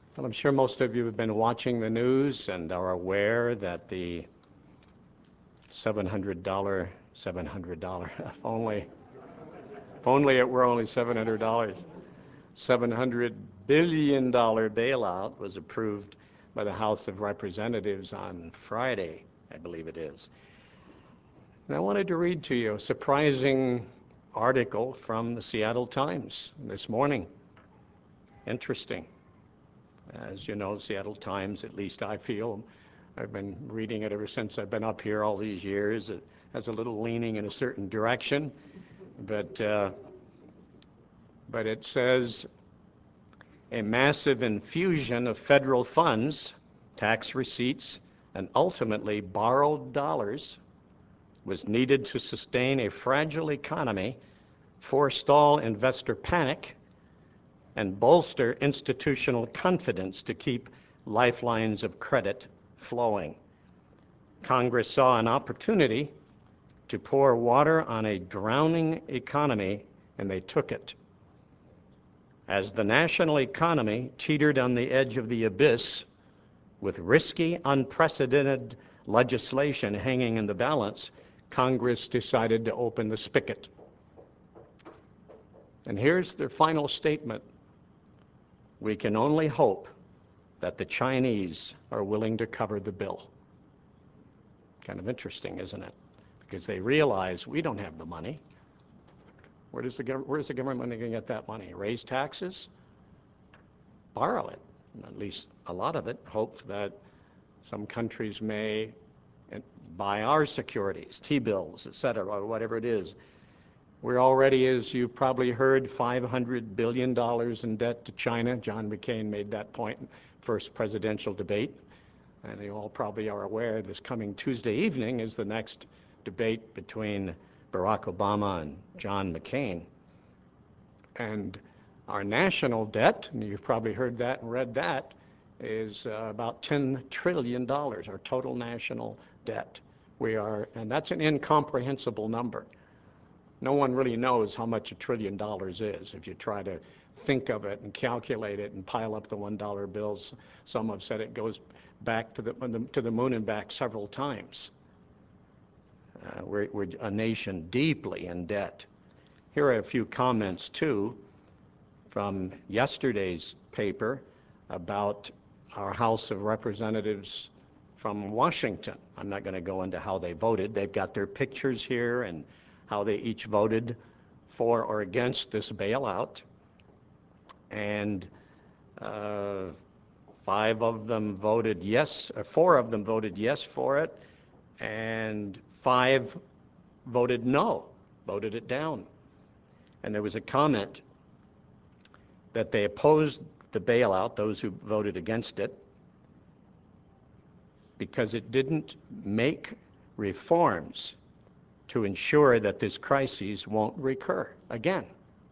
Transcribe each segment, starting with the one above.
Well, I'm sure most of you have been watching the news and are aware that the $700, if only it were only $700, $700 billion bailout was approved by the House of Representatives on Friday, I believe it is. And I wanted to read to you a surprising article from the Seattle Times this morning. Interesting. As you know, Seattle Times, at least I feel, I've been reading it ever since I've been up here all these years. It has a little leaning in a certain direction, but it says a massive infusion of federal funds, tax receipts, and ultimately borrowed dollars was needed to sustain a fragile economy, forestall investor panic, and bolster institutional confidence to keep lifelines of credit flowing. Congress saw an opportunity to pour water on a drowning economy, and they took it. As the national economy teetered on the edge of the abyss, with risky, unprecedented legislation hanging in the balance, Congress decided to open the spigot. And here's their final statement. We can only hope that the Chinese are willing to cover the bill. Kind of interesting, isn't it? Because they realize we don't have the money. Where's the government going to get that money? Raise taxes? Borrow it, at least a lot of it. Hope that some countries may buy our securities, T-bills, et cetera, or whatever it is. We're already, as you've probably heard, $500 billion in debt to China. John McCain made that point in the first presidential debate. And you all probably are aware this coming Tuesday evening is the next debate between Barack Obama and John McCain. And our national debt, and you've probably heard that and read that, is about $10 trillion, our total national debt. And that's an incomprehensible number. No one really knows how much $1 trillion is. If you try to think of it and calculate it and pile up the $1 bills, some have said it goes back to the moon and back several times. We're a nation deeply in debt. Here are a few comments, too, from yesterday's paper about our House of Representatives from Washington. I'm not going to go into how they voted. They've got their pictures here and how they each voted for or against this bailout. And 4 of them voted yes for it, and 5 voted no, voted it down. And there was a comment that they opposed the bailout, those who voted against it, because it didn't make reforms to ensure that this crisis won't recur again.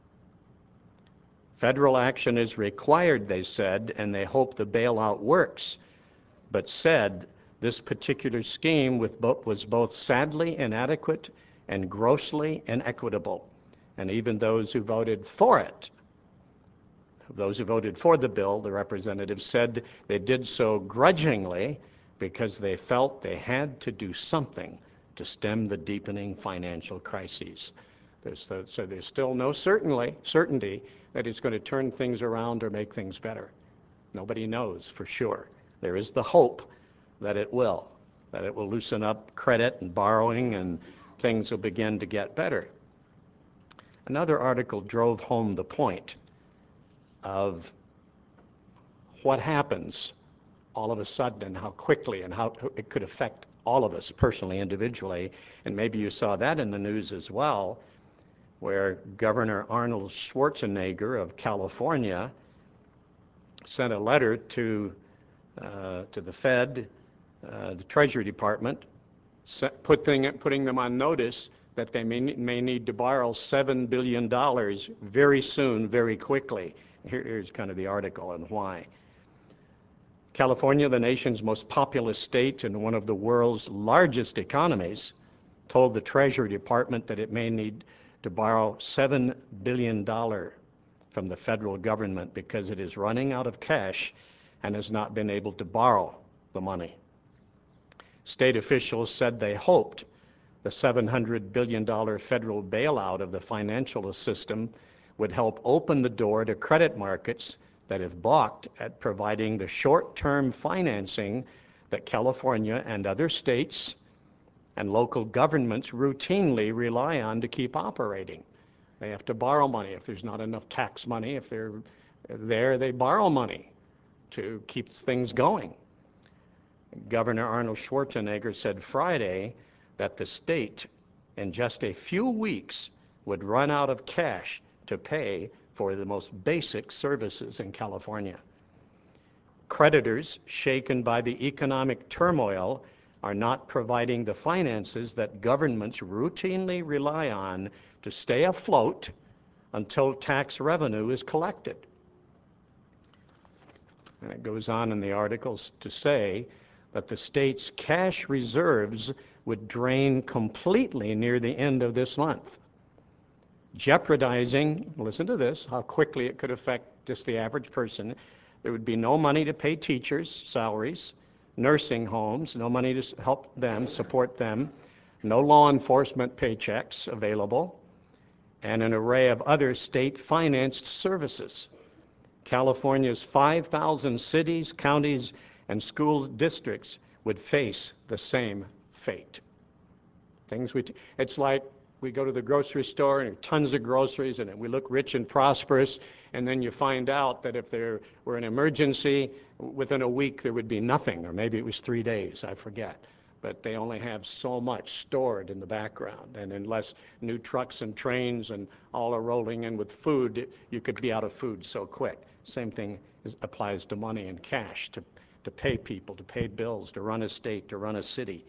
Federal action is required, they said, and they hope the bailout works, but said this particular scheme was both sadly inadequate and grossly inequitable. And even those who voted for it, those who voted for the bill, the representatives said they did so grudgingly because they felt they had to do something to stem the deepening financial crises. So there's still no certainty that it's going to turn things around or make things better. Nobody knows for sure. There is the hope that it will loosen up credit and borrowing and things will begin to get better. Another article drove home the point of what happens all of a sudden and how quickly and how it could affect all of us personally, individually. And maybe you saw that in the news as well, where Governor Arnold Schwarzenegger of California sent a letter to the Fed, the Treasury Department, putting them on notice that they may need to borrow $7 billion very soon, very quickly. Here's kind of the article and why. California, the nation's most populous state and one of the world's largest economies, told the Treasury Department that it may need to borrow $7 billion from the federal government because it is running out of cash and has not been able to borrow the money. State officials said they hoped the $700 billion federal bailout of the financial system would help open the door to credit markets that have balked at providing the short-term financing that California and other states and local governments routinely rely on to keep operating. They have to borrow money. If there's not enough tax money, if they're there, they borrow money to keep things going. Governor Arnold Schwarzenegger said Friday that the state, in just a few weeks, would run out of cash to pay for the most basic services in California. Creditors, shaken by the economic turmoil, are not providing the finances that governments routinely rely on to stay afloat until tax revenue is collected. And it goes on in the articles to say that the state's cash reserves would drain completely near the end of this month, jeopardizing, listen to this, how quickly it could affect just the average person. There would be no money to pay teachers' salaries, nursing homes, no money to help them, support them, no law enforcement paychecks available, and an array of other state-financed services. California's 5,000 cities, counties, and school districts would face the same fate. It's like we go to the grocery store and tons of groceries and we look rich and prosperous, and then you find out that if there were an emergency, within a week there would be nothing, or maybe it was 3 days, I forget. But they only have so much stored in the background, and unless new trucks and trains and all are rolling in with food, you could be out of food so quick. Same thing applies to money and cash, to pay people, to pay bills, to run a state, to run a city.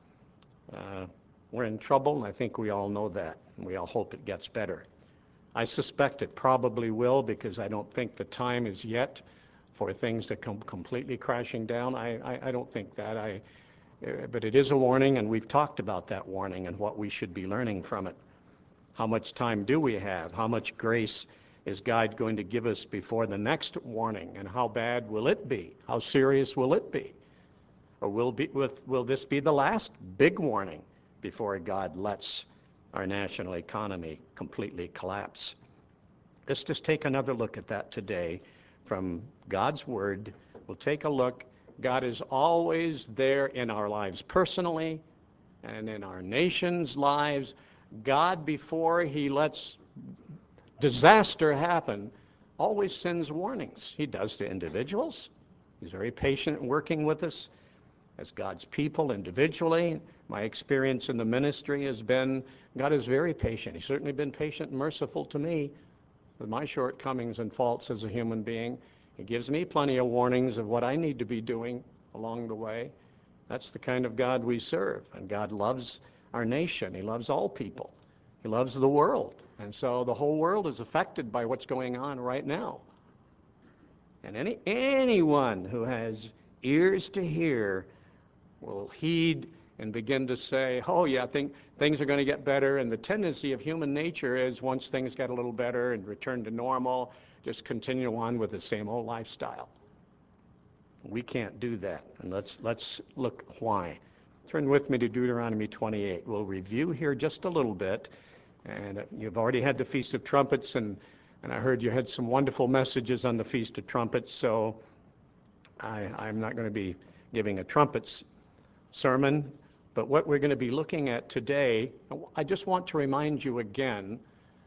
We're in trouble, and I think we all know that, and we all hope it gets better. I suspect it probably will, because I don't think the time is yet for things to come completely crashing down. I don't think that. But it is a warning, and we've talked about that warning and what we should be learning from it. How much time do we have? How much grace is God going to give us before the next warning? And how bad will it be? How serious will it be? Or will this be the last big warning before God lets our national economy completely collapse? Let's just take another look at that today from God's Word. We'll take a look. God is always there in our lives personally and in our nation's lives. God, before He lets disaster happen, always sends warnings. He does to individuals. He's very patient working with us as God's people individually. My experience in the ministry has been God is very patient. He's certainly been patient and merciful to me with my shortcomings and faults as a human being. He gives me plenty of warnings of what I need to be doing along the way. That's the kind of God we serve. And God loves our nation. He loves all people. He loves the world. And so the whole world is affected by what's going on right now. And anyone who has ears to hear will heed and begin to say, oh yeah, I think things are going to get better. And the tendency of human nature is once things get a little better and return to normal, just continue on with the same old lifestyle. We can't do that. And let's look why. Turn with me to Deuteronomy 28. We'll review here just a little bit. And you've already had the Feast of Trumpets, and I heard you had some wonderful messages on the Feast of Trumpets, so I'm not going to be giving a trumpets sermon. But what we're going to be looking at today, I just want to remind you again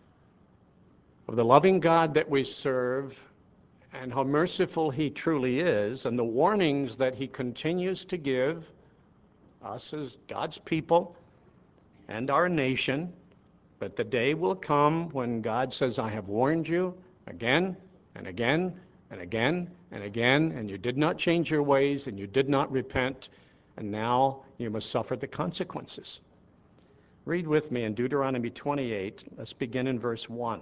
of the loving God that we serve and how merciful He truly is, and the warnings that He continues to give us as God's people and our nation. But the day will come when God says, I have warned you again and again and again and again, and you did not change your ways and you did not repent, and now you must suffer the consequences. Read with me in Deuteronomy 28. Let's begin in verse 1.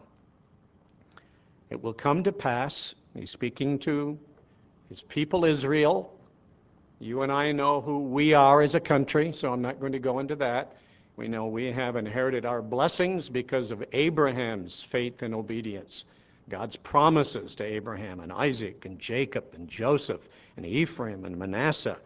It will come to pass, He's speaking to His people Israel. You and I know who we are as a country, so I'm not going to go into that. We know we have inherited our blessings because of Abraham's faith and obedience God's promises to Abraham and Isaac and Jacob and Joseph and Ephraim and Manasseh.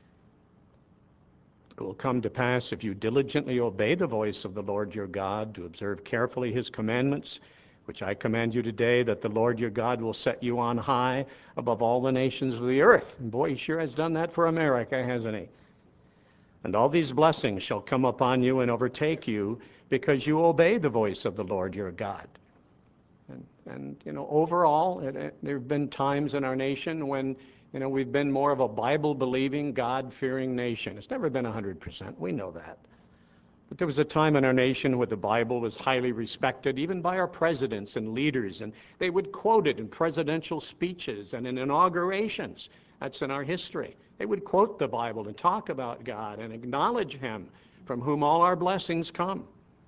It will come to pass if you diligently obey the voice of the Lord your God, to observe carefully his commandments, which I command you today, that the Lord your God will set you on high above all the nations of the earth. And boy, he sure has done that for America, hasn't he? And all these blessings shall come upon you and overtake you, because you obey the voice of the Lord your God. And overall, there have been times in our nation when, we've been more of a Bible-believing, God-fearing nation. It's never been 100%. We know that. But there was a time in our nation where the Bible was highly respected, even by our presidents and leaders, and they would quote it in presidential speeches and in inaugurations. That's in our history. They would quote the Bible and talk about God and acknowledge him, from whom all our blessings come.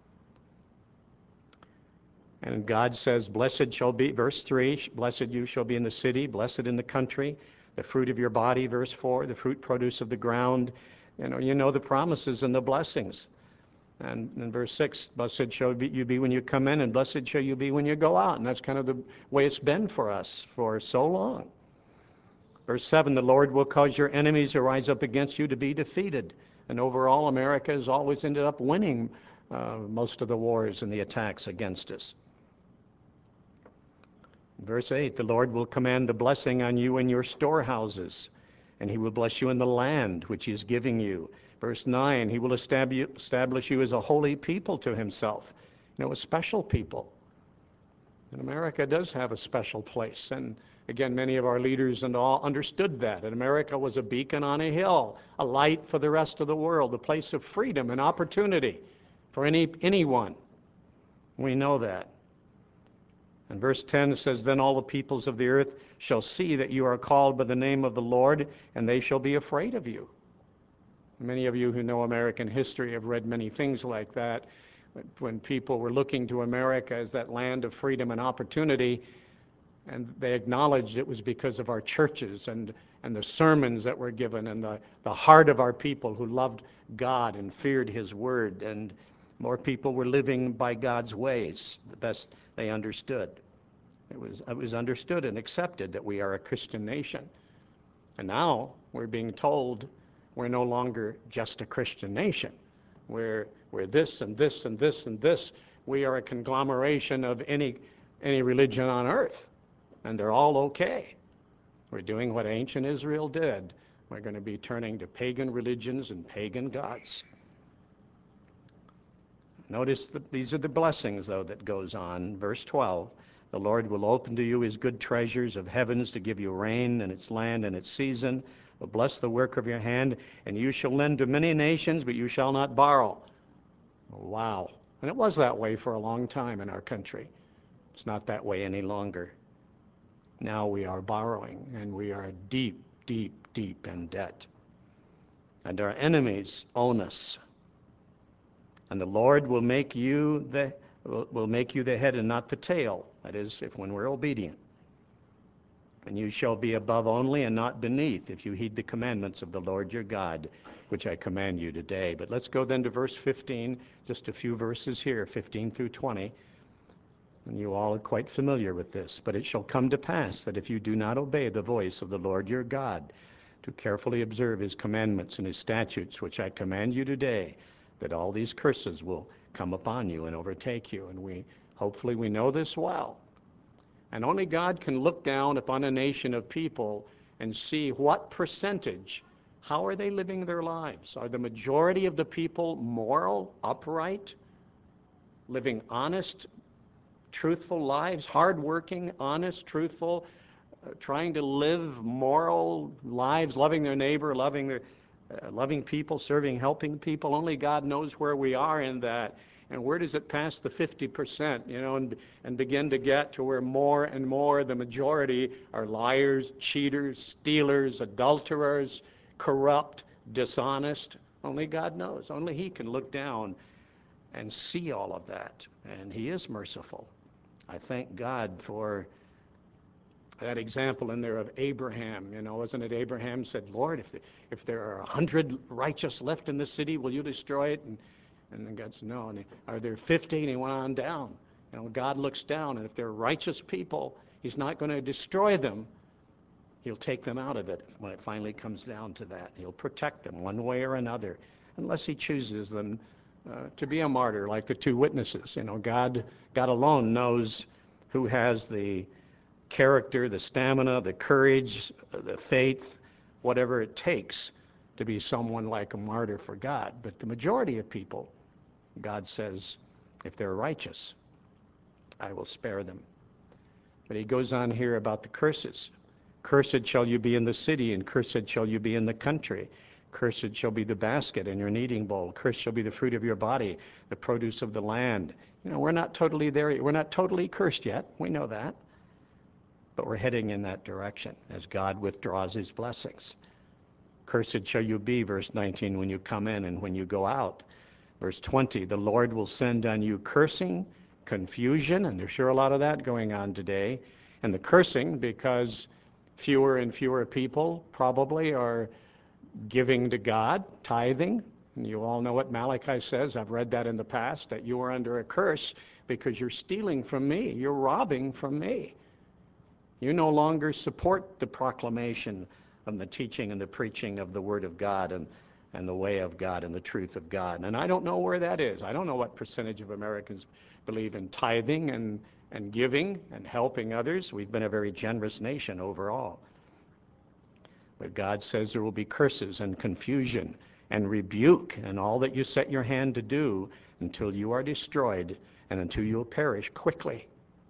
And God says, blessed shall be, verse 3, blessed you shall be in the city, blessed in the country, the fruit of your body, verse 4, the fruit produce of the ground. You know the promises and the blessings. And in verse 6, blessed shall you be when you come in, and blessed shall you be when you go out. And that's kind of the way it's been for us for so long. Verse 7, the Lord will cause your enemies to rise up against you to be defeated. And overall, America has always ended up winning most of the wars and the attacks against us. Verse 8, the Lord will command the blessing on you in your storehouses, and he will bless you in the land which he is giving you. Verse 9, he will establish you as a holy people to himself, a special people. And America does have a special place. And again, many of our leaders and all understood that. And America was a beacon on a hill, a light for the rest of the world, a place of freedom and opportunity for anyone. We know that. And verse 10 says, then all the peoples of the earth shall see that you are called by the name of the Lord, and they shall be afraid of you. Many of you who know American history have read many things like that. When people were looking to America as that land of freedom and opportunity, and they acknowledged it was because of our churches and the sermons that were given, and the heart of our people who loved God and feared his word, and more people were living by God's ways, the best they understood. It was understood and accepted that we are a Christian nation. And now we're being told we're no longer just a Christian nation. We're this and this and this and this. We are a conglomeration of any religion on earth, and they're all okay. We're doing what ancient Israel did. We're going to be turning to pagan religions and pagan gods. Notice that these are the blessings, though, that goes on. Verse 12, the Lord will open to you his good treasures of heavens to give you rain in its land and its season, will bless the work of your hand, and you shall lend to many nations, but you shall not borrow. Wow. And it was that way for a long time in our country. It's not that way any longer. Now we are borrowing, and we are deep, deep, deep in debt. And our enemies own us. And the Lord will make you the head and not the tail. That is, when we're obedient. And you shall be above only and not beneath, if you heed the commandments of the Lord your God, which I command you today. But let's go then to verse 15, just a few verses here, 15 through 20. And you all are quite familiar with this. But it shall come to pass that if you do not obey the voice of the Lord your God, to carefully observe his commandments and his statutes, which I command you today, that all these curses will come upon you and overtake you. And hopefully we know this well. And only God can look down upon a nation of people and see what percentage, how are they living their lives? Are the majority of the people moral, upright, living honest, truthful lives, hardworking, honest, truthful, trying to live moral lives, loving their neighbor, loving people, serving, helping people? Only God knows where we are in that. And where does it pass the 50%, and begin to get to where more and more the majority are liars, cheaters, stealers, adulterers, corrupt, dishonest? Only God knows. Only he can look down and see all of that. And he is merciful. I thank God for that example in there of Abraham. Wasn't it Abraham said, Lord, if there are 100 righteous left in the city, will you destroy it? And then God said, no. And are there 50? And he went on down. God looks down, and if they're righteous people, he's not going to destroy them. He'll take them out of it when it finally comes down to that. He'll protect them one way or another, unless he chooses them to be a martyr, like the two witnesses. God alone knows who has the character, the stamina, the courage, the faith, whatever it takes to be someone like a martyr for God. But the majority of people, God says, if they're righteous, I will spare them. But he goes on here about the curses. Cursed shall you be in the city, and cursed shall you be in the country. Cursed shall be the basket and your kneading bowl. Cursed shall be the fruit of your body, the produce of the land. We're not totally there. We're not totally cursed yet. We know that. But we're heading in that direction as God withdraws his blessings. Cursed shall you be, verse 19, when you come in and when you go out. Verse 20, the Lord will send on you cursing, confusion, and there's sure a lot of that going on today. And the cursing, because fewer and fewer people probably are giving to God, tithing. And you all know what Malachi says. I've read that in the past, that you are under a curse because you're stealing from me. You're robbing from me. You no longer support the proclamation and the teaching and the preaching of the Word of God and the way of God and the truth of God. And I don't know where that is. I don't know what percentage of Americans believe in tithing and giving and helping others. We've been a very generous nation overall. But God says there will be curses and confusion and rebuke and all that you set your hand to do until you are destroyed and until you'll perish quickly.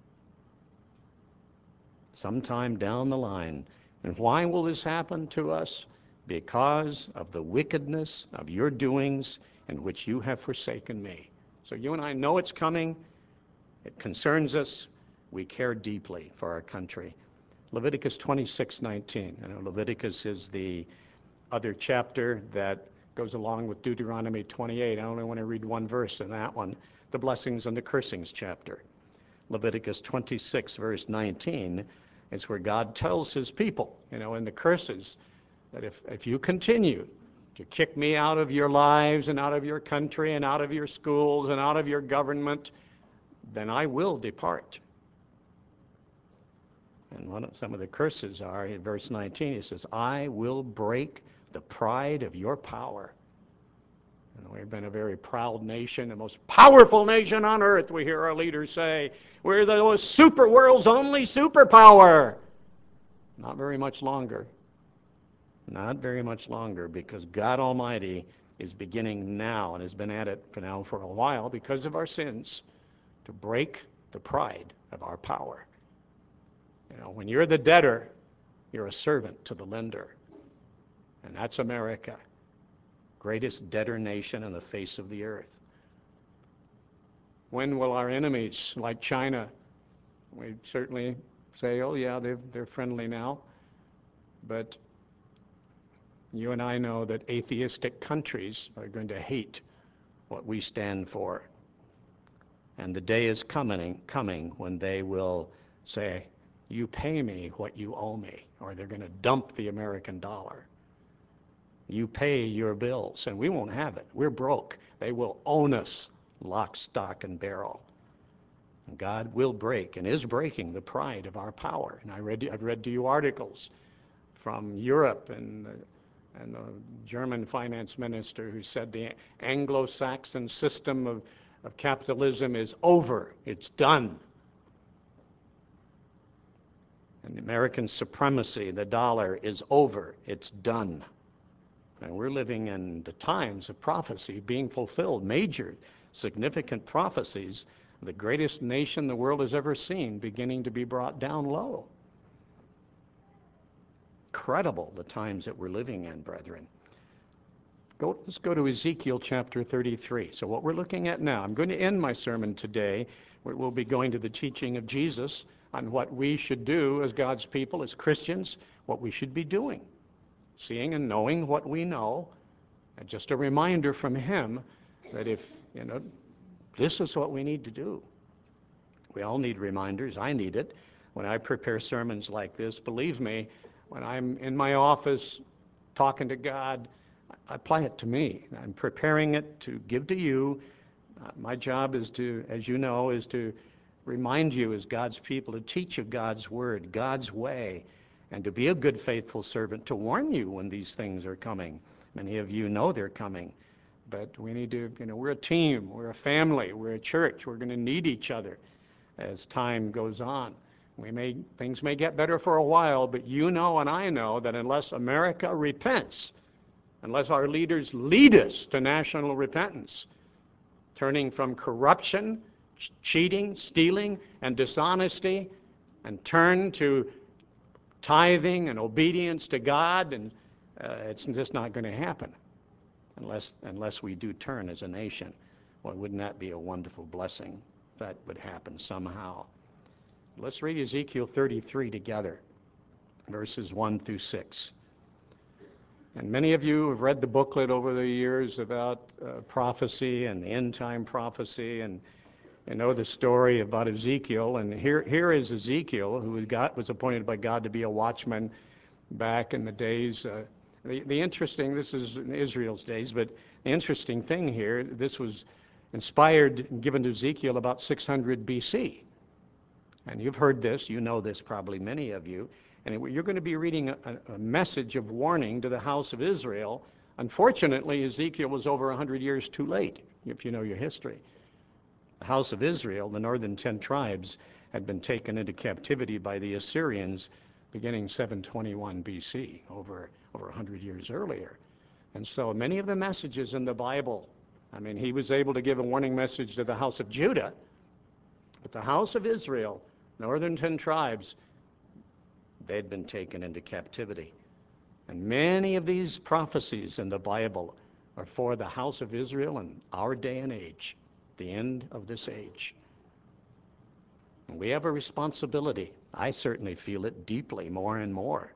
Sometime down the line. And why will this happen to us? Because of the wickedness of your doings in which you have forsaken me. So you and I know it's coming. It concerns us. We care deeply for our country. Leviticus 26:19. Leviticus is the other chapter that goes along with Deuteronomy 28. I only want to read one verse in that one, the blessings and the cursings chapter. Leviticus 26, verse 19, is where God tells his people, in the curses, that if you continue to kick me out of your lives and out of your country and out of your schools and out of your government, then I will depart. And some of the curses are, in verse 19, he says, I will break the pride of your power. We've been a very proud nation, the most powerful nation on earth, we hear our leaders say. We're the world's only superpower. Not very much longer. Not very much longer, because God Almighty is beginning now and has been at it now for a while because of our sins to break the pride of our power. When you're the debtor, you're a servant to the lender. And that's America. Greatest debtor nation on the face of the earth. When will our enemies, like China, we certainly say, oh yeah, they're friendly now, but you and I know that atheistic countries are going to hate what we stand for. And the day is coming when they will say, you pay me what you owe me, or they're going to dump the American dollar. You pay your bills, and we won't have it. We're broke. They will own us, lock, stock, and barrel. And God will break, and is breaking, the pride of our power. And I've read to you articles from Europe and the German finance minister who said the Anglo-Saxon system of capitalism is over. It's done. And the American supremacy, the dollar, is over. It's done. And we're living in the times of prophecy being fulfilled, major, significant prophecies, the greatest nation the world has ever seen beginning to be brought down low. Incredible, the times that we're living in, brethren. Let's go to Ezekiel chapter 33. So what we're looking at now, I'm going to end my sermon today. We'll be going to the teaching of Jesus on what we should do as God's people, as Christians, what we should be doing. Seeing and knowing what we know, and just a reminder from him that if, this is what we need to do. We all need reminders. I need it. When I prepare sermons like this, believe me, when I'm in my office talking to God, I apply it to me. I'm preparing it to give to you. My job is to, as you know, is to remind you as God's people, to teach you God's word, God's way, and to be a good, faithful servant, to warn you when these things are coming. Many of you know they're coming, but we need to, we're a team, we're a family, we're a church. We're going to need each other as time goes on. Things may get better for a while, but you know and I know that unless America repents, unless our leaders lead us to national repentance, turning from corruption, cheating, stealing, and dishonesty, and turn to tithing and obedience to God, and it's just not going to happen unless we do turn as a nation. Well, wouldn't that be a wonderful blessing if that would happen somehow? Let's read Ezekiel 33 together, verses 1 through 6. And many of you have read the booklet over the years about prophecy and the end-time prophecy, and know the story about Ezekiel. And here is Ezekiel, who was appointed by God to be a watchman back in the days. The interesting, this is in Israel's days, but the interesting thing here, this was inspired and given to Ezekiel about 600 BC. And you've heard this, you know this probably, many of you. And you're going to be reading a message of warning to the house of Israel. Unfortunately, Ezekiel was over 100 years too late, if you know your history. The house of Israel, the northern 10 tribes, had been taken into captivity by the Assyrians beginning 721 BC, over 100 years earlier. And so many of the messages in the Bible, he was able to give a warning message to the house of Judah, but the house of Israel, northern 10 tribes, they'd been taken into captivity. And many of these prophecies in the Bible are for the house of Israel in our day and age, the end of this age. And we have a responsibility. I certainly feel it deeply, more and more.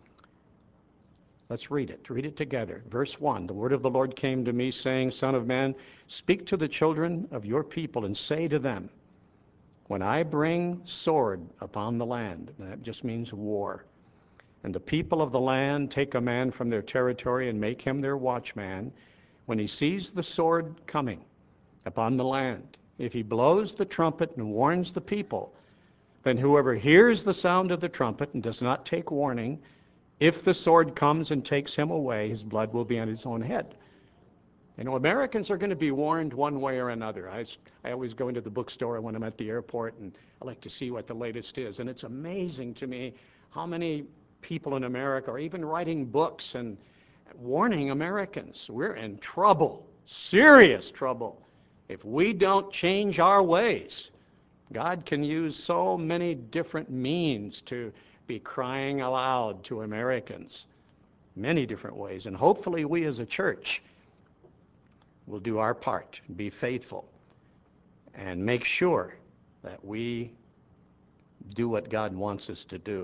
Let's read it. Read it together. Verse 1, the word of the Lord came to me, saying, Son of man, speak to the children of your people and say to them, when I bring sword upon the land, and that just means war, and the people of the land take a man from their territory and make him their watchman, when he sees the sword coming upon the land, if he blows the trumpet and warns the people, then whoever hears the sound of the trumpet and does not take warning, if the sword comes and takes him away, his blood will be on his own head. Americans are going to be warned one way or another. I always go into the bookstore when I'm at the airport, and I like to see what the latest is. And it's amazing to me how many people in America are even writing books and warning Americans. We're in trouble, serious trouble, if we don't change our ways. God can use so many different means to be crying aloud to Americans, many different ways. And hopefully we as a church will do our part, be faithful, and make sure that we do what God wants us to do.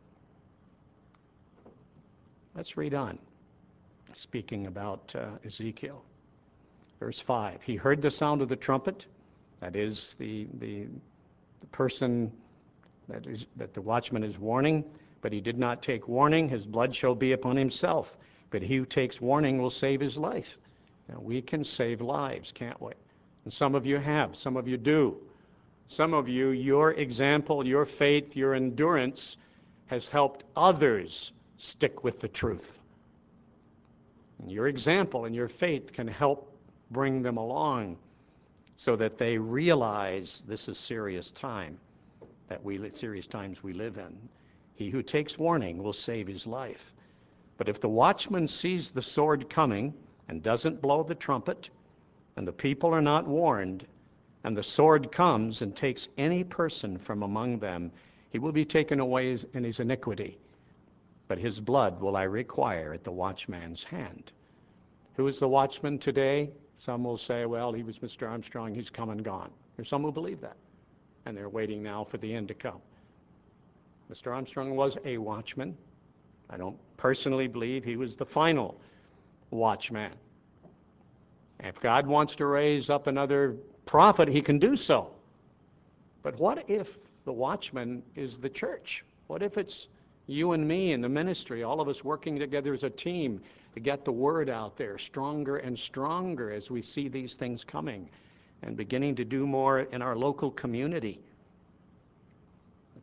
Let's read on, speaking about Ezekiel. Verse 5, he heard the sound of the trumpet, that is the person that the watchman is warning, but he did not take warning. His blood shall be upon himself, but he who takes warning will save his life. Now, we can save lives, can't we? And some of you have, some of you do. Some of you, your example, your faith, your endurance has helped others stick with the truth. And your example and your faith can help bring them along so that they realize this is serious time, serious times we live in. He who takes warning will save his life. But if the watchman sees the sword coming and doesn't blow the trumpet, and the people are not warned, and the sword comes and takes any person from among them, he will be taken away in his iniquity. But his blood will I require at the watchman's hand. Who is the watchman today? Some will say, well, he was Mr. Armstrong, he's come and gone. There's some who believe that, and they're waiting now for the end to come. Mr. Armstrong was a watchman. I don't personally believe he was the final watchman. If God wants to raise up another prophet, he can do so. But what if the watchman is the church? What if it's you and me in the ministry, all of us working together as a team to get the word out there stronger and stronger as we see these things coming, and beginning to do more in our local community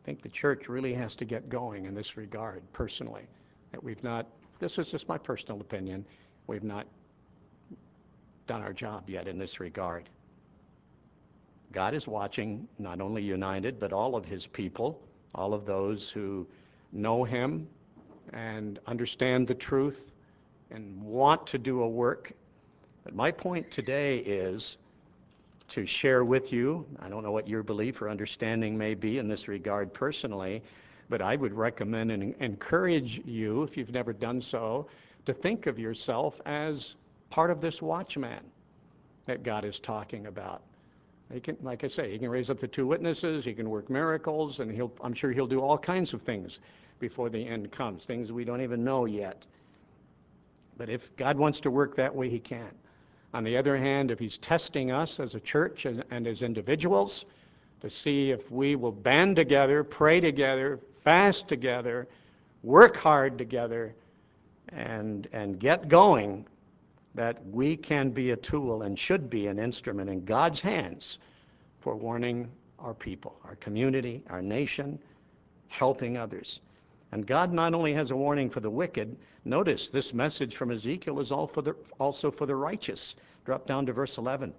think the church really has to get going in this regard, personally. That we've not, this is just my personal opinion, we've not done our job yet in this regard. God is watching not only United, but all of his people, all of those who know him and understand the truth and want to do a work. But my point today is to share with you, I don't know what your belief or understanding may be in this regard personally, but I would recommend and encourage you, if you've never done so, to think of yourself as part of this watchman that God is talking about. He can, like I say, he can raise up to 2 witnesses, he can work miracles, and I'm sure he'll do all kinds of things before the end comes, things we don't even know yet. But if God wants to work that way, he can. On the other hand, if he's testing us as a church and as individuals to see if we will band together, pray together, fast together, work hard together, and get going, that we can be a tool and should be an instrument in God's hands for warning our people, our community, our nation, helping others. And God not only has a warning for the wicked, notice this message from Ezekiel is also for the righteous. Drop down to verse 11.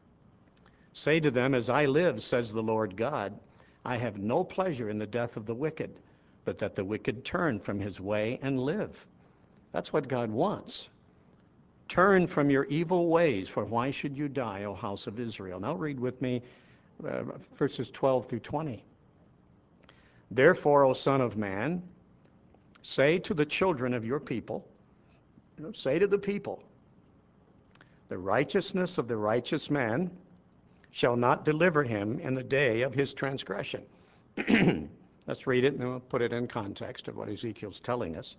Say to them, as I live, says the Lord God, I have no pleasure in the death of the wicked, but that the wicked turn from his way and live. That's what God wants. Turn from your evil ways, for why should you die, O house of Israel? Now read with me verses 12 through 20. Therefore, O son of man, say to the children of your people, say to the people, the righteousness of the righteous man shall not deliver him in the day of his transgression. Let's read it and then we'll put it in context of what Ezekiel's telling us.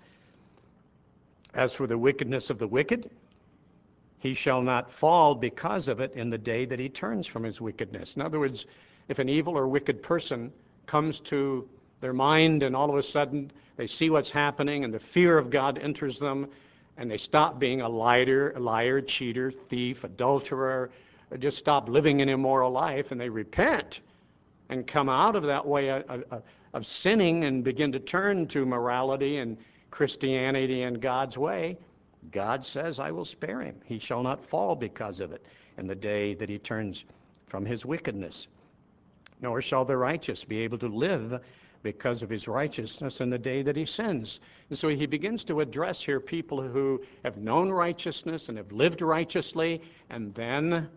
As for the wickedness of the wicked, he shall not fall because of it in the day that he turns from his wickedness. In other words, if an evil or wicked person comes to their mind and all of a sudden they see what's happening and the fear of God enters them and they stop being a liar, cheater, thief, adulterer, or just stop living an immoral life and they repent and come out of that way of sinning and begin to turn to morality and Christianity and God's way, God says, I will spare him. He shall not fall because of it in the day that he turns from his wickedness. Nor shall the righteous be able to live because of his righteousness in the day that he sins. And so he begins to address here people who have known righteousness and have lived righteously and then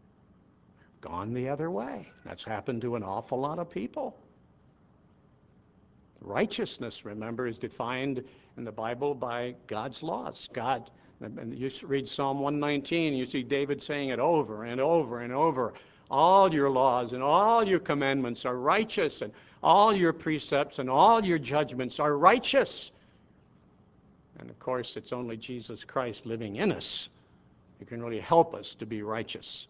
gone the other way. That's happened to an awful lot of people. Righteousness, remember, is defined in the Bible by God's laws. God, and you read Psalm 119, you see David saying it over and over and over. All your laws and all your commandments are righteous, and all your precepts and all your judgments are righteous. And of course, it's only Jesus Christ living in us who can really help us to be righteous.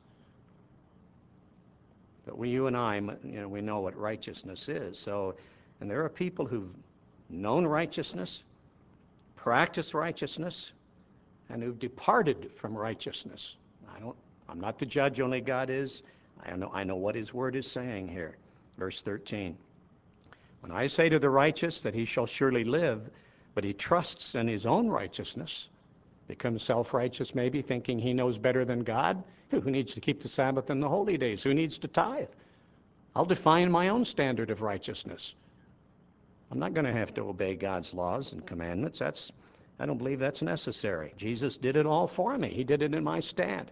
But you and I, we know what righteousness is. So, and there are people who've known righteousness, practiced righteousness, and who've departed from righteousness. I'm not the judge, only God is. I know what his word is saying here. Verse 13. When I say to the righteous that he shall surely live, but he trusts in his own righteousness, becomes self-righteous maybe, thinking he knows better than God. Who needs to keep the Sabbath and the holy days? Who needs to tithe? I'll define my own standard of righteousness. I'm not going to have to obey God's laws and commandments. I don't believe that's necessary. Jesus did it all for me. He did it in my stead.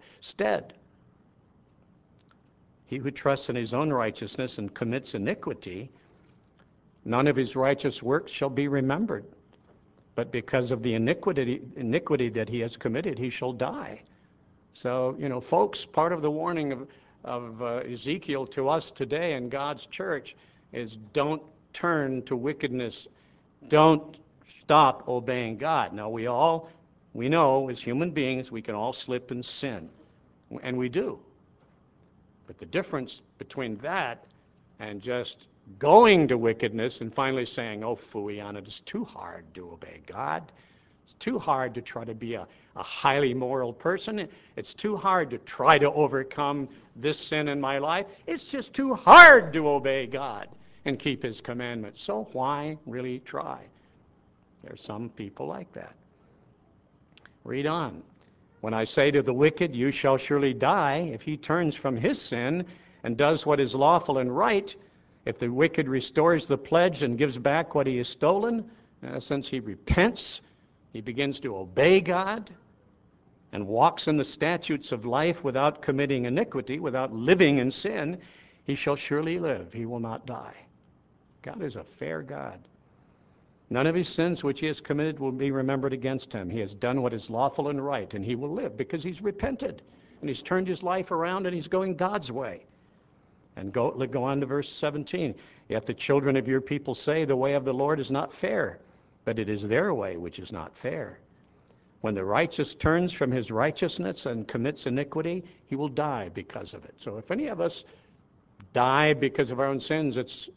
He who trusts in his own righteousness and commits iniquity, none of his righteous works shall be remembered. But because of the iniquity that he has committed, he shall die. So, folks, part of the warning of Ezekiel to us today in God's church is don't turn to wickedness. Don't stop obeying God. Now, we know as human beings we can all slip and sin, and we do. But the difference between that and just going to wickedness and finally saying, oh, phooey on it, it's too hard to obey God. It's too hard to try to be a highly moral person. It's too hard to try to overcome this sin in my life. It's just too hard to obey God. and keep his commandments. So why really try? There's some people like that. Read on. When I say to the wicked, you shall surely die, if he turns from his sin and does what is lawful and right, if the wicked restores the pledge and gives back what he has stolen, since he repents, he begins to obey God and walks in the statutes of life without committing iniquity, without living in sin, he shall surely live. He will not die. God is a fair God. None of his sins which he has committed will be remembered against him. He has done what is lawful and right, and he will live because he's repented, and he's turned his life around, and he's going God's way. And go on to verse 17. Yet the children of your people say, the way of the Lord is not fair, but it is their way which is not fair. When the righteous turns from his righteousness and commits iniquity, he will die because of it. So if any of us die because of our own sins,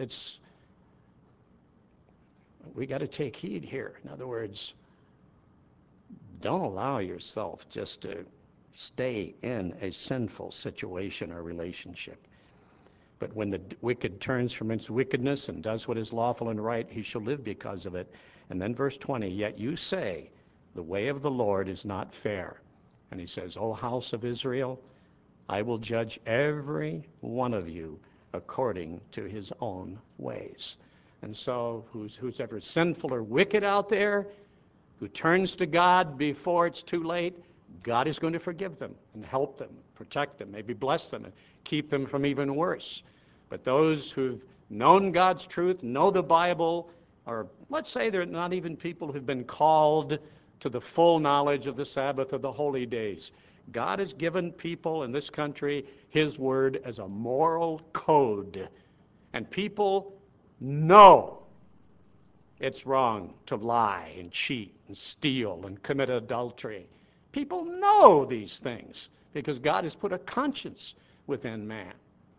we got to take heed here. In other words, don't allow yourself just to stay in a sinful situation or relationship. But when the wicked turns from his wickedness and does what is lawful and right, he shall live because of it. And then verse 20, yet you say, the way of the Lord is not fair. And he says, O house of Israel, I will judge every one of you according to his own ways. And so who's ever sinful or wicked out there, who turns to God before it's too late, God is going to forgive them and help them, protect them, maybe bless them and keep them from even worse. But those who've known God's truth, know the Bible, or let's say they're not even people who've been called to the full knowledge of the Sabbath or the holy days. God has given people in this country his word as a moral code. And people know it's wrong to lie and cheat and steal and commit adultery. People know these things because God has put a conscience within man.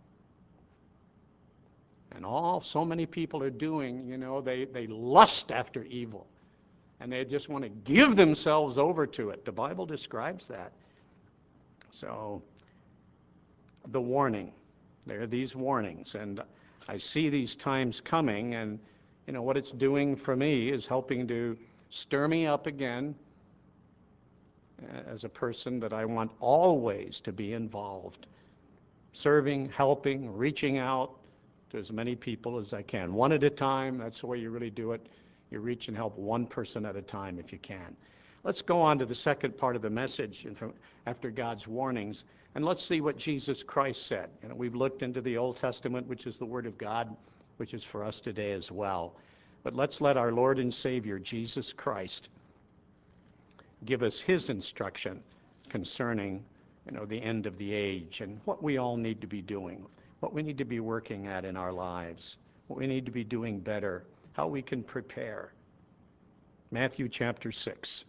And all so many people are doing, they lust after evil. And they just want to give themselves over to it. The Bible describes that. So, the warning. There are these warnings. And I see these times coming, and what it's doing for me is helping to stir me up again as a person that I want always to be involved, serving, helping, reaching out to as many people as I can. One at a time, that's the way you really do it. You reach and help one person at a time if you can. Let's go on to the second part of the message after God's warnings, and let's see what Jesus Christ said. We've looked into the Old Testament, which is the Word of God, which is for us today as well. But let's let our Lord and Savior, Jesus Christ, give us his instruction concerning the end of the age and what we all need to be doing, what we need to be working at in our lives, what we need to be doing better, how we can prepare. Matthew chapter 6.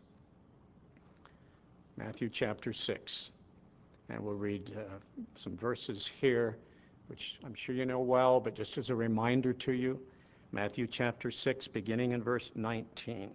Matthew chapter 6. And we'll read some verses here, which I'm sure you know well, but just as a reminder to you, Matthew chapter 6, beginning in verse 19.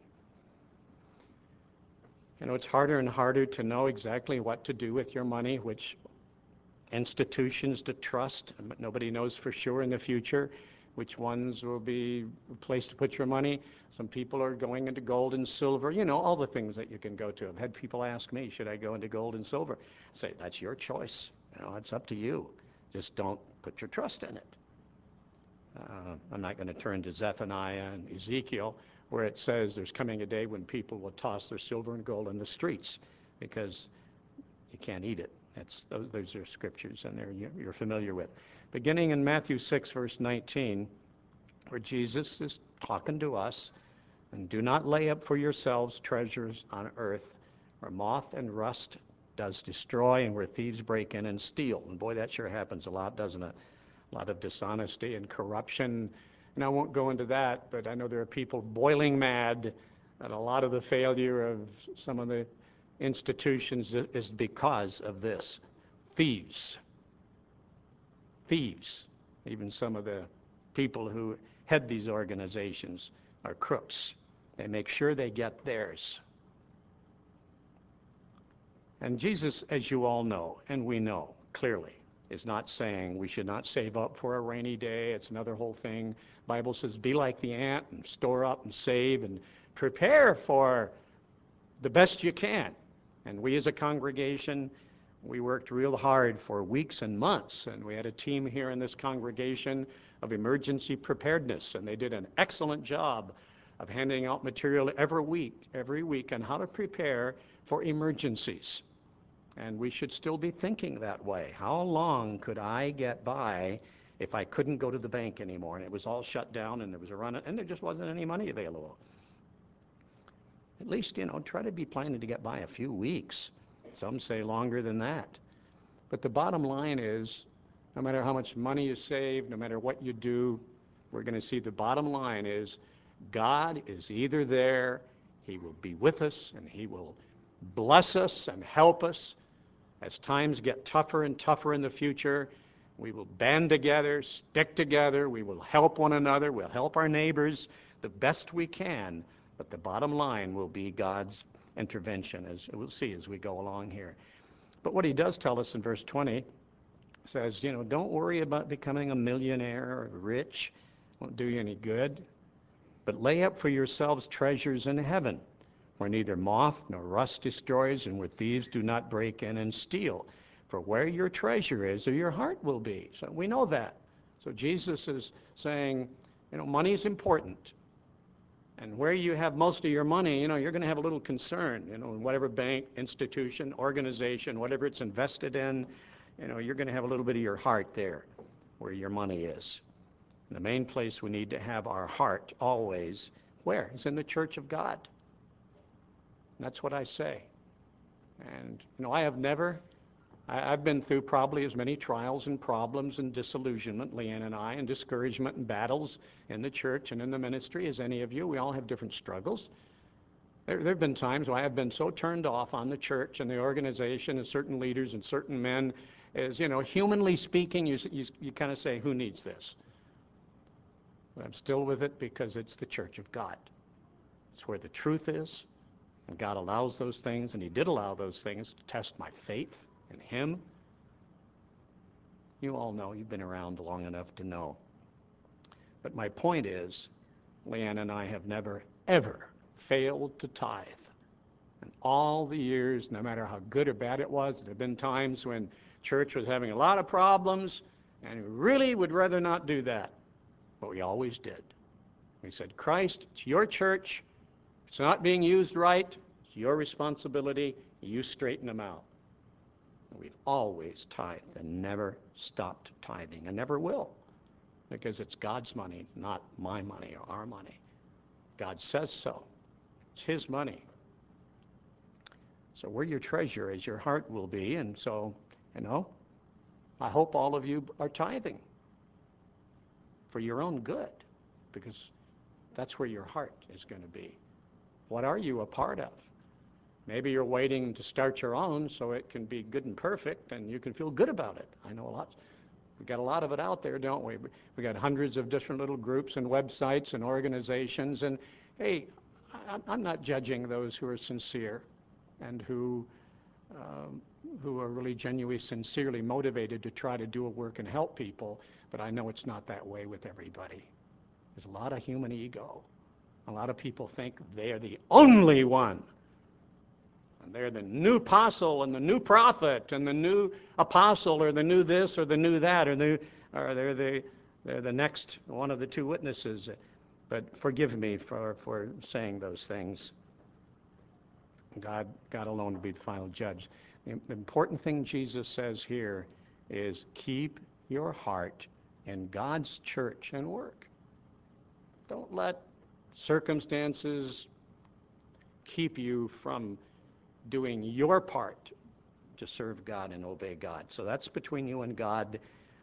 It's harder and harder to know exactly what to do with your money, which institutions to trust. Nobody knows for sure in the future which ones will be a place to put your money. Some people are going into gold and silver, all the things that you can go to. I've had people ask me, should I go into gold and silver? I say, that's your choice. It's up to you. Just don't put your trust in it. I'm not going to turn to Zephaniah and Ezekiel, where it says there's coming a day when people will toss their silver and gold in the streets because you can't eat it. Those are scriptures, and you're familiar with. Beginning in Matthew 6, verse 19, where Jesus is talking to us, and do not lay up for yourselves treasures on earth, where moth and rust does destroy, and where thieves break in and steal. And boy, that sure happens a lot, doesn't it? A lot of dishonesty and corruption. And I won't go into that, but I know there are people boiling mad at a lot of the failure of some of the institutions is because of this. Thieves. Even some of the people who head these organizations are crooks. They make sure they get theirs. And Jesus, as you all know, and we know clearly, is not saying we should not save up for a rainy day. It's another whole thing. Bible says be like the ant and store up and save and prepare for the best you can. And we as a congregation, we worked real hard for weeks and months, and we had a team here in this congregation of emergency preparedness, and they did an excellent job of handing out material every week on how to prepare for emergencies. And we should still be thinking that way. How long could I get by if I couldn't go to the bank anymore and it was all shut down and there was a run and there just wasn't any money available? At least, try to be planning to get by a few weeks. Some say longer than that. But the bottom line is, no matter how much money you save, no matter what you do, we're going to see the bottom line is God is either there, He will be with us, and He will bless us and help us. As times get tougher and tougher in the future, we will band together, stick together, we will help one another, we'll help our neighbors the best we can, but the bottom line will be God's intervention, as we'll see as we go along here. But what He does tell us in verse 20 says, don't worry about becoming a millionaire or rich. Won't do you any good. But lay up for yourselves treasures in heaven, where neither moth nor rust destroys, and where thieves do not break in and steal. For where your treasure is, there your heart will be. So we know that. So Jesus is saying, money is important. And where you have most of your money, you're going to have a little concern, in whatever bank, institution, organization, whatever it's invested in, you're going to have a little bit of your heart there where your money is. And the main place we need to have our heart always, where? It's in the church of God. And that's what I say. And, I've been through probably as many trials and problems and disillusionment, Leanne and I, and discouragement and battles in the church and in the ministry as any of you. We all have different struggles. There have been times where I have been so turned off on the church and the organization and certain leaders and certain men, as, humanly speaking, you kind of say, who needs this? But I'm still with it because it's the church of God. It's where the truth is, and God allows those things, and He did allow those things to test my faith in Him. You all know, you've been around long enough to know. But my point is, Leanne and I have never, ever failed to tithe. And all the years, no matter how good or bad it was, there have been times when church was having a lot of problems, and we really would rather not do that. But we always did. We said, Christ, it's your church. If it's not being used right, it's your responsibility. You straighten them out. We've always tithed and never stopped tithing and never will, because it's God's money, not my money or our money. God says so. It's His money. So where your treasure is, your heart will be. And so, I hope all of you are tithing for your own good, because that's where your heart is going to be. What are you a part of? Maybe you're waiting to start your own so it can be good and perfect and you can feel good about it. I know a lot. We've got a lot of it out there, don't we? We've got hundreds of different little groups and websites and organizations. And hey, I'm not judging those who are sincere and who are really genuinely, sincerely motivated to try to do a work and help people. But I know it's not that way with everybody. There's a lot of human ego. A lot of people think they're the only one. And they're the new apostle and the new prophet and the new apostle or the new this or the new that or they're the next one of the two witnesses. But forgive me for saying those things. God alone will be the final judge. The important thing Jesus says here is keep your heart in God's church and work. Don't let circumstances keep you from doing your part to serve God and obey God. So that's between you and God.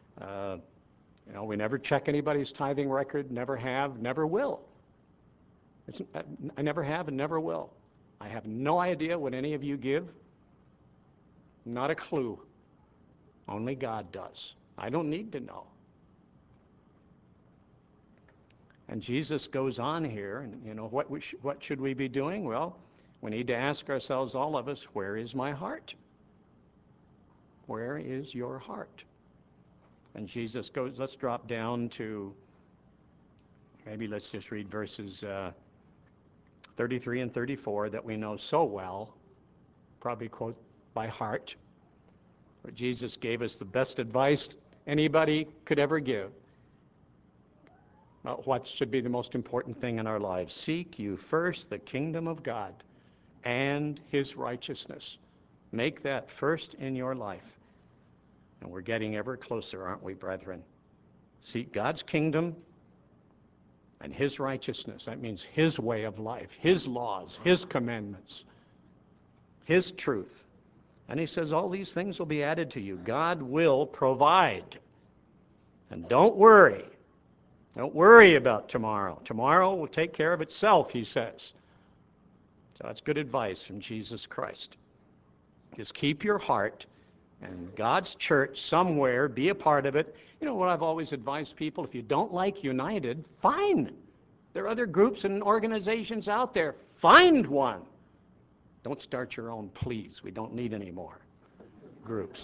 We never check anybody's tithing record, never have, never will. I never have and never will. I have no idea what any of you give. Not a clue. Only God does. I don't need to know. And Jesus goes on here, and what should we be doing? Well, we need to ask ourselves, all of us, where is my heart? Where is your heart? And Jesus goes, let's drop down to, maybe let's just read verses 33 and 34 that we know so well, probably quote by heart, where Jesus gave us the best advice anybody could ever give about what should be the most important thing in our lives. Seek you first the kingdom of God and his righteousness. Make that first in your life. And we're getting ever closer, aren't we, brethren? Seek God's kingdom and his righteousness. That means his way of life, his laws, his commandments, his truth. And he says all these things will be added to you. God will provide. And don't worry. Don't worry about tomorrow. Tomorrow will take care of itself, he says. So that's good advice from Jesus Christ. Just keep your heart and God's church somewhere, be a part of it. You know what I've always advised people? If you don't like United, fine. There are other groups and organizations out there. Find one. Don't start your own, please. We don't need any more groups.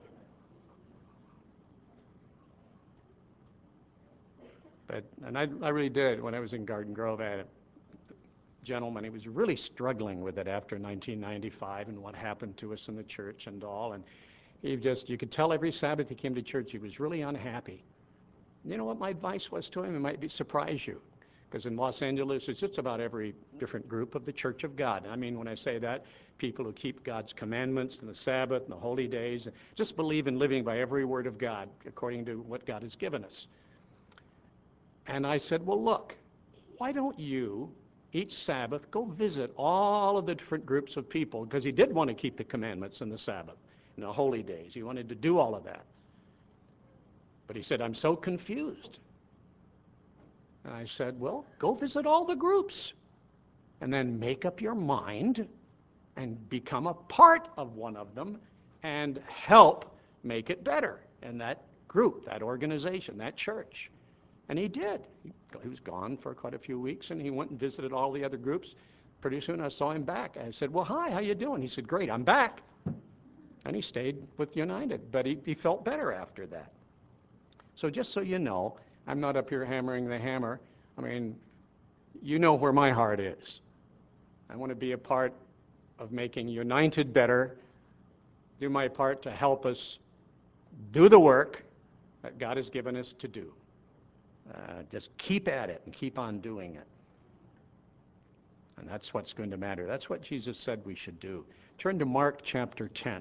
And I really did. When I was in Garden Grove, I had a gentleman. He was really struggling with it after 1995 and what happened to us in the church and all. And you could tell every Sabbath he came to church, he was really unhappy. You know what my advice was to him? It might surprise you. Because in Los Angeles, it's just about every different group of the Church of God. I mean, when I say that, people who keep God's commandments and the Sabbath and the holy days, just believe in living by every word of God according to what God has given us. And I said, well, look, why don't you, each Sabbath, go visit all of the different groups of people, because he did want to keep the commandments and the Sabbath and the holy days. He wanted to do all of that. But he said, I'm so confused. And I said, well, go visit all the groups and then make up your mind and become a part of one of them and help make it better in that group, that organization, that church. And he did. He was gone for quite a few weeks, and he went and visited all the other groups. Pretty soon I saw him back. I said, well, hi, how you doing? He said, great, I'm back. And he stayed with United, but he felt better after that. So just so you know, I'm not up here hammering the hammer. I mean, you know where my heart is. I want to be a part of making United better, do my part to help us do the work that God has given us to do. Just keep at it and keep on doing it. And that's what's going to matter. That's what Jesus said we should do. Turn to Mark chapter 10.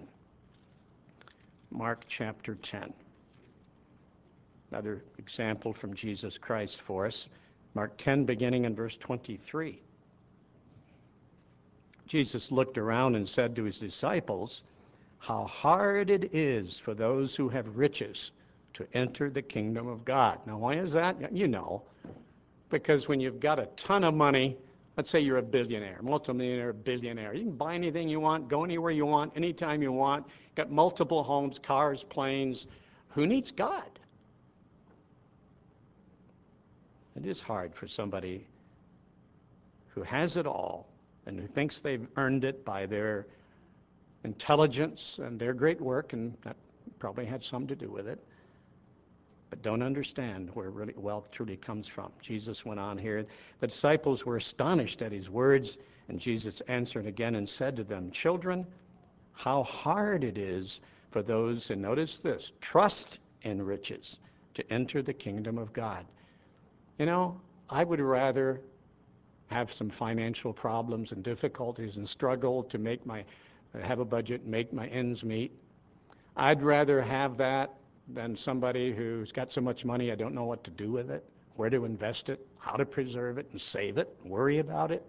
Mark chapter 10. Another example from Jesus Christ for us. Mark 10, beginning in verse 23. Jesus looked around and said to his disciples, how hard it is for those who have riches to enter the kingdom of God. Now, why is that? You know, because when you've got a ton of money, let's say you're a billionaire, multimillionaire, billionaire. You can buy anything you want, go anywhere you want, anytime you want, got multiple homes, cars, planes. Who needs God? It is hard for somebody who has it all and who thinks they've earned it by their intelligence and their great work, and that probably had some to do with it, but don't understand where really wealth truly comes from. Jesus went on here. The disciples were astonished at his words, and Jesus answered again and said to them, children, how hard it is for those, and notice this, trust in riches to enter the kingdom of God. You know, I would rather have some financial problems and difficulties and struggle to have a budget and make my ends meet. I'd rather have that than somebody who's got so much money I don't know what to do with it, where to invest it, how to preserve it and save it, and worry about it.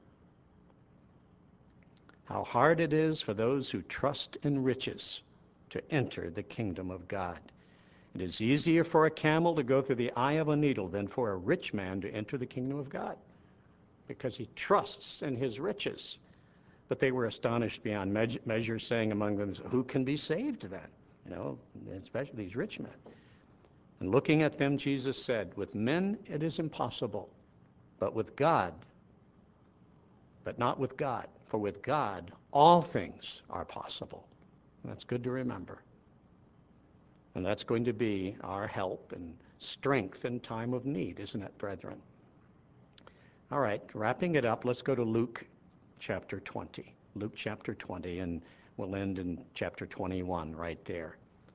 How hard it is for those who trust in riches to enter the kingdom of God. It is easier for a camel to go through the eye of a needle than for a rich man to enter the kingdom of God, because he trusts in his riches. But they were astonished beyond measure, saying among them, who can be saved then? You know, especially these rich men. And looking at them, Jesus said, with men it is impossible, but with God, but not with God. For with God, all things are possible. And that's good to remember. And that's going to be our help and strength in time of need, isn't it, brethren? All right, wrapping it up, let's go to Luke chapter 20. Luke chapter 20, and we'll end in chapter 21 right there.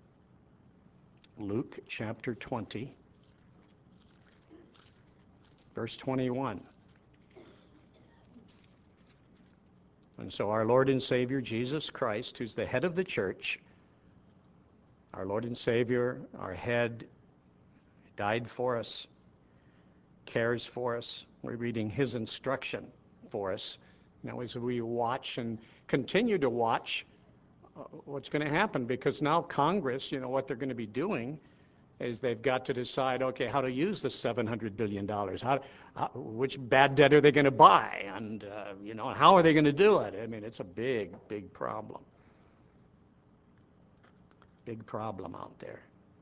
Luke chapter 20, verse 21. And so our Lord and Savior Jesus Christ, who's the head of the church, our Lord and Savior, our head, died for us, cares for us. We're reading his instruction for us. Now as we watch and continue to watch what's going to happen, because now Congress, what they're going to be doing is they've got to decide, okay, how to use the $700 billion. Which bad debt are they going to buy? And, how are they going to do it? I mean, it's a big, big problem. Big problem out there.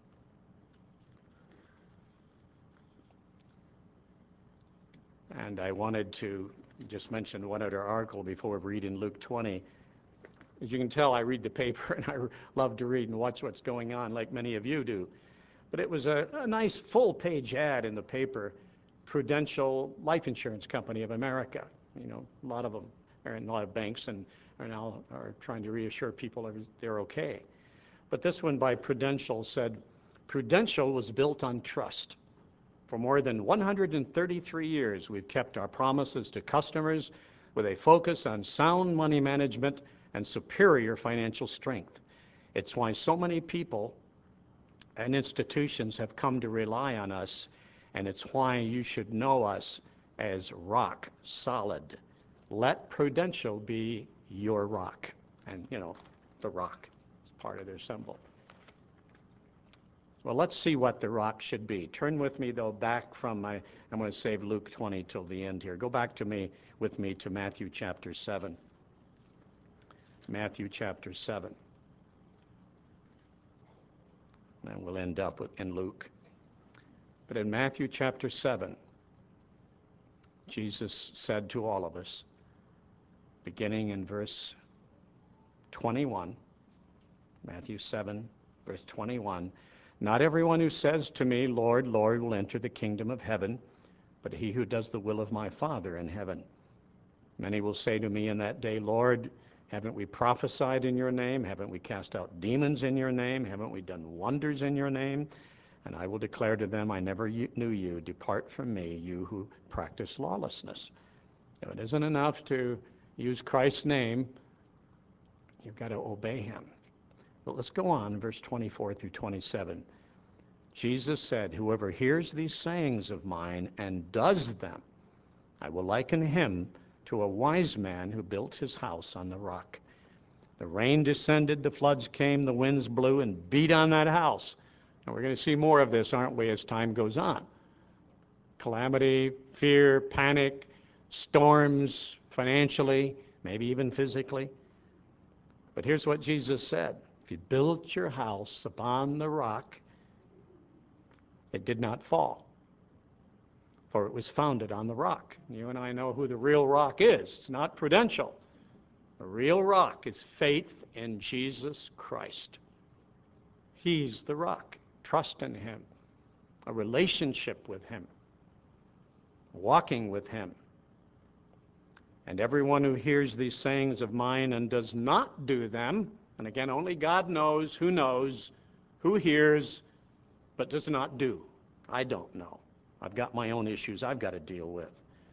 And I wanted to just mention one other article before we read in Luke 20. As you can tell, I read the paper and I love to read and watch what's going on like many of you do. But it was a nice full-page ad in the paper, Prudential Life Insurance Company of America. A lot of them are in a lot of banks and are trying to reassure people they're okay. But this one by Prudential said, Prudential was built on trust. For more than 133 years, we've kept our promises to customers with a focus on sound money management and superior financial strength. It's why so many people and institutions have come to rely on us, and it's why you should know us as rock solid. Let Prudential be your rock. And, the rock is part of their symbol. Well, let's see what the rock should be. Turn with me, though, back from I'm going to save Luke 20 till the end here. Go back with me to Matthew chapter 7. Matthew chapter 7. And we'll end up in Luke. But in Matthew chapter 7, Jesus said to all of us, beginning in verse 21, Matthew 7, verse 21, not everyone who says to me, Lord, Lord, will enter the kingdom of heaven, but he who does the will of my Father in heaven. Many will say to me in that day, Lord, haven't we prophesied in your name? Haven't we cast out demons in your name? Haven't we done wonders in your name? And I will declare to them, I never knew you. Depart from me, you who practice lawlessness. Now, it isn't enough to use Christ's name. You've got to obey him. But let's go on, verse 24 through 27. Jesus said, whoever hears these sayings of mine and does them, I will liken him to a wise man who built his house on the rock. The rain descended, the floods came, the winds blew and beat on that house. And we're going to see more of this, aren't we, as time goes on. Calamity, fear, panic, storms, financially, maybe even physically. But here's what Jesus said. If you built your house upon the rock, it did not fall, for it was founded on the rock. You and I know who the real rock is. It's not Prudential. The real rock is faith in Jesus Christ. He's the rock. Trust in him. A relationship with him. Walking with him. And everyone who hears these sayings of mine and does not do them, and again, only God knows who hears but does not do. I don't know. I've got my own issues I've got to deal with.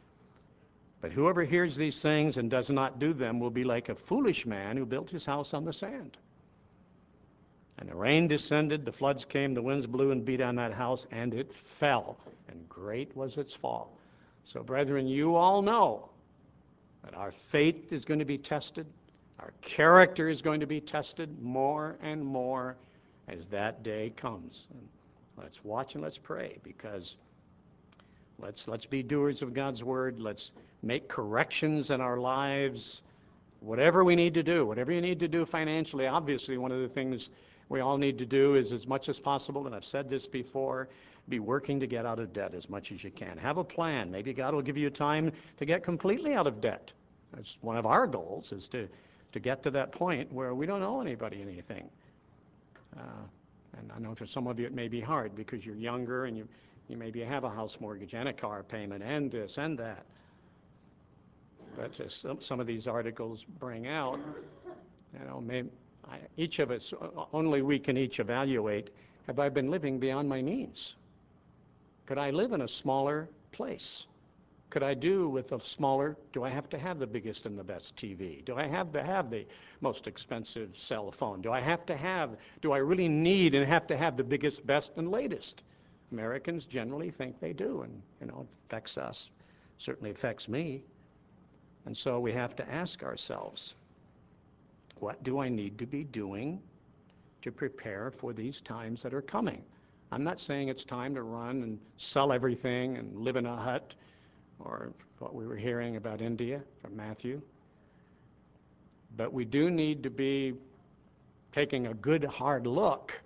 But whoever hears these things and does not do them will be like a foolish man who built his house on the sand. And the rain descended, the floods came, the winds blew and beat on that house, and it fell, and great was its fall. So, brethren, you all know that our faith is going to be tested, our character is going to be tested more and more as that day comes. And let's watch and let's pray, because let's be doers of God's word. Let's make corrections in our lives. Whatever we need to do, whatever you need to do financially, obviously one of the things we all need to do is, as much as possible, and I've said this before, be working to get out of debt as much as you can. Have a plan. Maybe God will give you time to get completely out of debt. That's one of our goals, is to get to that point where we don't owe anybody anything. And I know for some of you it may be hard because you're younger and you maybe have a house mortgage and a car payment and this and that. But as some of these articles bring out, maybe each of us, only we can each evaluate, have I been living beyond my means? Could I live in a smaller place? Could I do with a smaller, do I have to have the biggest and the best TV? Do I have to have the most expensive cell phone? Do I really need and have to have the biggest, best, and latest? Americans generally think they do, and it affects us, certainly affects me. And so we have to ask ourselves, what do I need to be doing to prepare for these times that are coming? I'm not saying it's time to run and sell everything and live in a hut, or what we were hearing about India from Matthew. But we do need to be taking a good hard look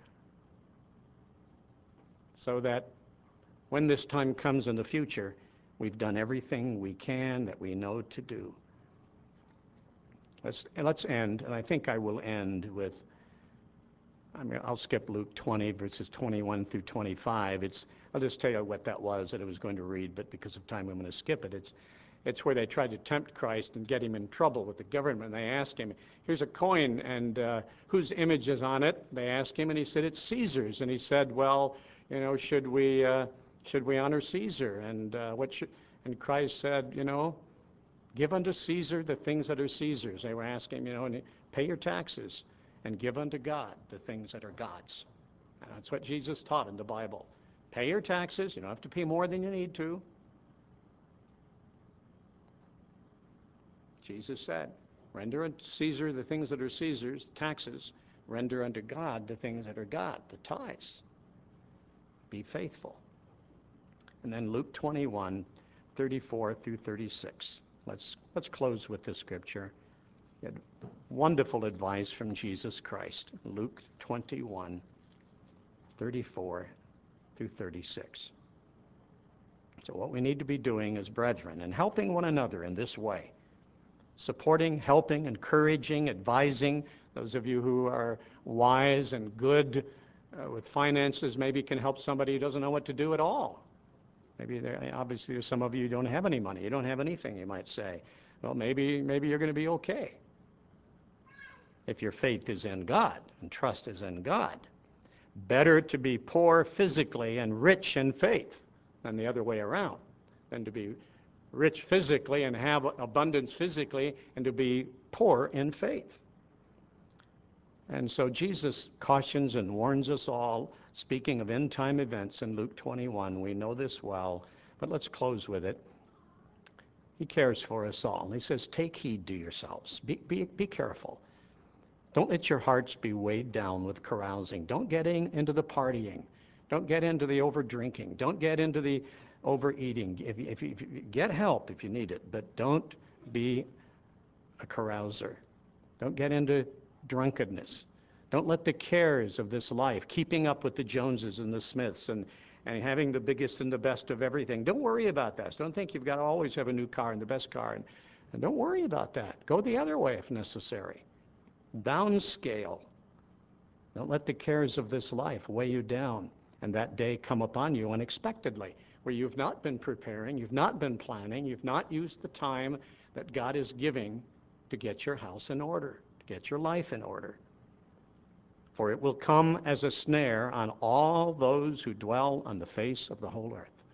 so that when this time comes in the future, we've done everything we can that we know to do. Let's end, and I think I will end with, I'll skip Luke 20, verses 21 through 25. I'll just tell you what that was that I was going to read, but because of time I'm going to skip it. It's where they tried to tempt Christ and get him in trouble with the government. They asked him, here's a coin, and whose image is on it? They asked him, and he said, it's Caesar's. And he said, well, should we honor Caesar? And and Christ said, give unto Caesar the things that are Caesar's. They were asking him, and pay your taxes and give unto God the things that are God's. And that's what Jesus taught in the Bible. Pay your taxes. You don't have to pay more than you need to. Jesus said, render unto Caesar the things that are Caesar's, taxes. Render unto God the things that are God, the tithes. Be faithful. And then Luke 21, 34 through 36. Let's close with this scripture. Wonderful advice from Jesus Christ. Luke 21, 34 through 36. So what we need to be doing as brethren and helping one another in this way, supporting, helping, encouraging, advising. Those of you who are wise and good with finances maybe can help somebody who doesn't know what to do at all. Maybe obviously some of you don't have any money. You don't have anything, you might say. Well, maybe you're going to be okay if your faith is in God and trust is in God. Better to be poor physically and rich in faith than the other way around, than to be rich physically and have abundance physically and to be poor in faith. And so Jesus cautions and warns us all, speaking of end-time events in Luke 21. We know this well, but let's close with it. He cares for us all. He says, take heed to yourselves. Be careful. Don't let your hearts be weighed down with carousing. Don't get into the partying. Don't get into the over-drinking. Don't get into the overeating. If you get help if you need it, but don't be a carouser. Don't get into drunkenness. Don't let the cares of this life, keeping up with the Joneses and the Smiths and having the biggest and the best of everything. Don't worry about that. Don't think you've got to always have a new car and the best car. And don't worry about that. Go the other way if necessary. Downscale. Don't let the cares of this life weigh you down and that day come upon you unexpectedly, where you've not been preparing, you've not been planning, you've not used the time that God is giving to get your house in order, to get your life in order. For it will come as a snare on all those who dwell on the face of the whole earth.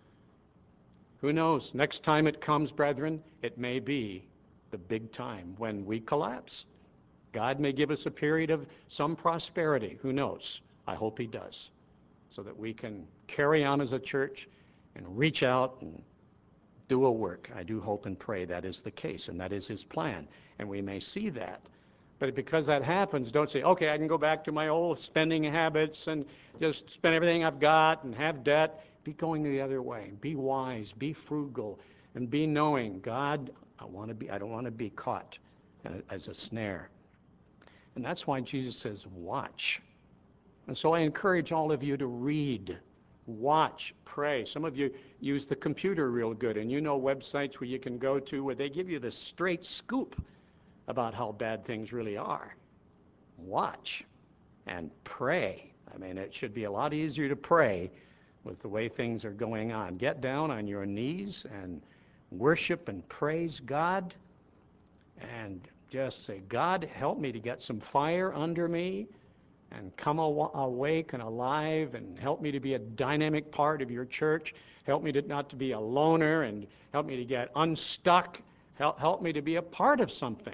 Who knows? Next time it comes, brethren, it may be the big time when we collapse. God may give us a period of some prosperity. Who knows? I hope he does, so that we can carry on as a church and reach out and do a work. I do hope and pray that is the case, and that is his plan, and we may see that. But because that happens, don't say, okay, I can go back to my old spending habits and just spend everything I've got and have debt. Be going the other way. Be wise, be frugal, and be knowing, God, I don't want to be caught as a snare. And that's why Jesus says, watch. And so I encourage all of you to read, watch, pray. Some of you use the computer real good, and you know websites where you can go to where they give you the straight scoop about how bad things really are. Watch and pray I mean, it should be a lot easier to pray with the way things are going on. Get down on your knees and worship and praise God and just say, God, help me to get some fire under me and come awake and alive, and help me to be a dynamic part of your church. Help me to not to be a loner, and help me to get unstuck. Help me to be a part of something.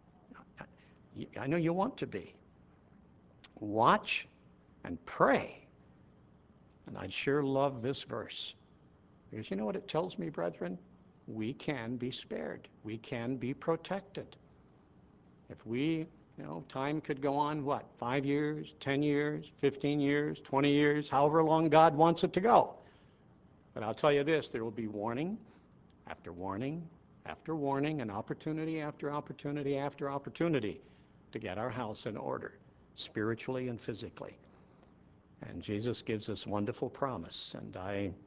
I know you want to be. Watch and pray. And I sure love this verse, because you know what it tells me, brethren? We can be spared. We can be protected. If we, time could go on, 5 years, 10 years, 15 years, 20 years, however long God wants it to go. But I'll tell you this, there will be warning after warning after warning, and opportunity after opportunity after opportunity to get our house in order, spiritually and physically. And Jesus gives us wonderful promise, and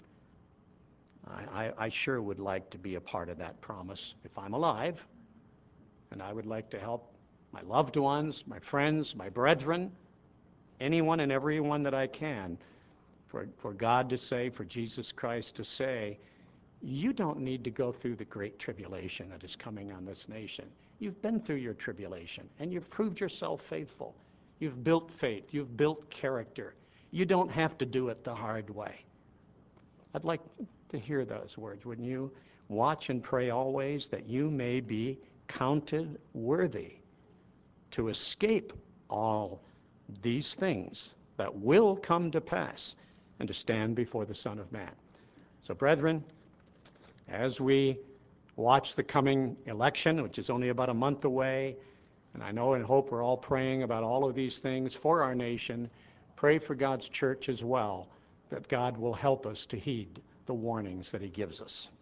I sure would like to be a part of that promise if I'm alive, and I would like to help my loved ones, my friends, my brethren, anyone and everyone that I can, for God to say, for Jesus Christ to say, you don't need to go through the great tribulation that is coming on this nation. You've been through your tribulation, and you've proved yourself faithful. You've built faith. You've built character. You don't have to do it the hard way. I'd like to hear those words, wouldn't you? Watch and pray always that you may be counted worthy to escape all these things that will come to pass and to stand before the Son of Man. So, brethren, as we watch the coming election, which is only about a month away, and I know and hope we're all praying about all of these things for our nation, pray for God's church as well, that God will help us to heed the warnings that he gives us.